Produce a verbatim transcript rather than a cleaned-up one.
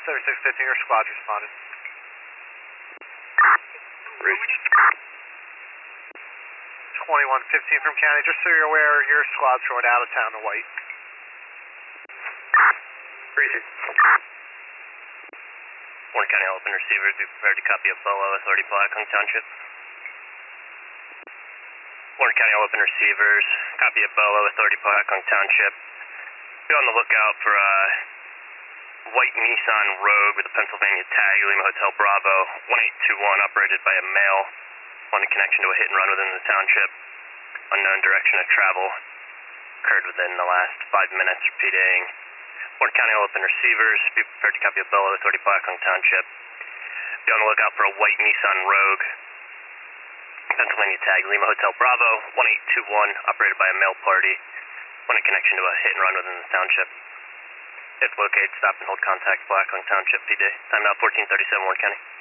thirty-six fifteen, your squad responded. twenty-one fifteen from County, just so you're aware, your squad's going out of town to White. Appreciate it. Warren County Open receivers, be prepared to copy a Bolo, authority Blackling Township. Warren County Open receivers, copy a Bolo, authority Blackling Township. Be on the lookout for a white Nissan Rogue with a Pennsylvania tag, Lima Hotel Bravo, one eight two one, operated by a male. On a connection to a hit and run within the township. Unknown direction of travel. Occurred within the last five minutes, repeating. Warren County Open receivers, be prepared to copy a Bolo, authority Blackling Township. Be on the lookout for a white Nissan Rogue. Pennsylvania tag, Lima Hotel Bravo, one eight two one, operated by a male party. On a connection to a hit and run within the township. If located, stop and hold contact, Blackling Township P D. Time now fourteen thirty-seven, Warren County.